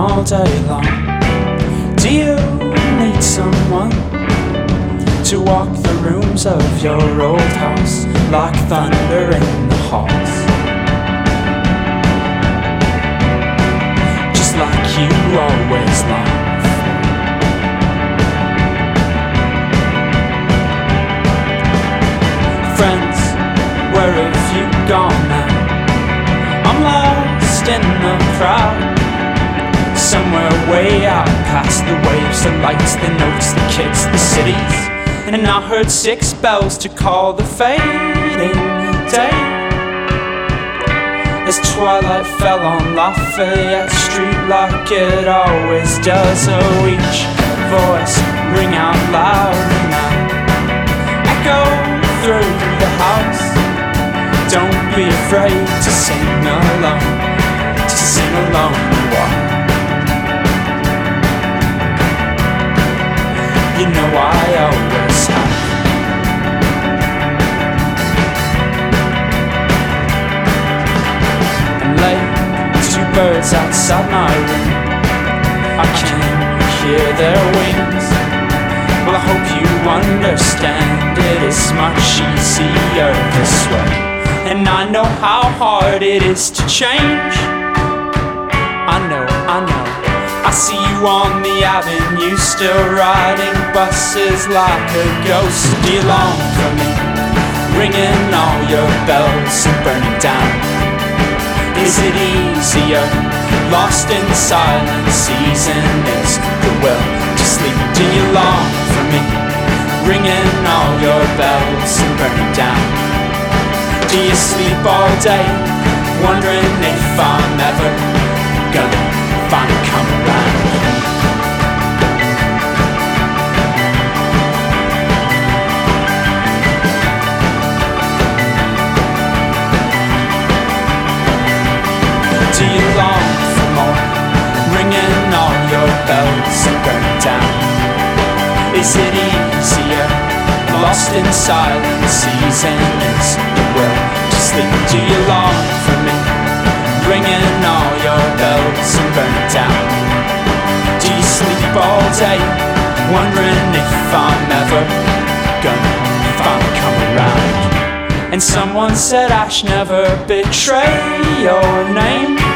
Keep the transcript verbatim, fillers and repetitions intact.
all day long. Do you need someone to walk the rooms of your old house like thunder in the halls? Just like you always love. Friends, where have you gone now? I'm lost in the crowd, somewhere way out past the waves, the lights, the notes, the kids, the cities. And I heard six bells to call the fading day, as twilight fell on Lafayette Street like it always does. Oh, each voice ring out loud and now echo through the house. Don't be afraid to sing along, to sing along the walk. You know I always have. And late, two birds outside my room, I can hear their wings. Well, I hope you understand it is much easier this way. And I know how hard it is to change. I know, I know. I see you on the avenue, still riding buses like a ghost. Do you long for me, ringing all your bells and burning down? Is it easier, lost in silence, season is the will to sleep? Do you long for me, ringing all your bells and burning down? Do you sleep all day, wondering if I'm ever gonna finally come around? Do you long for more, ringing all your bells and burning down? Is it easier, lost in silence, season is the will to sleep? Do you long for me, ringing all your bells and burning down? Do you sleep all day, wondering if I'm ever gonna finally come around? And someone said I should never betray your name.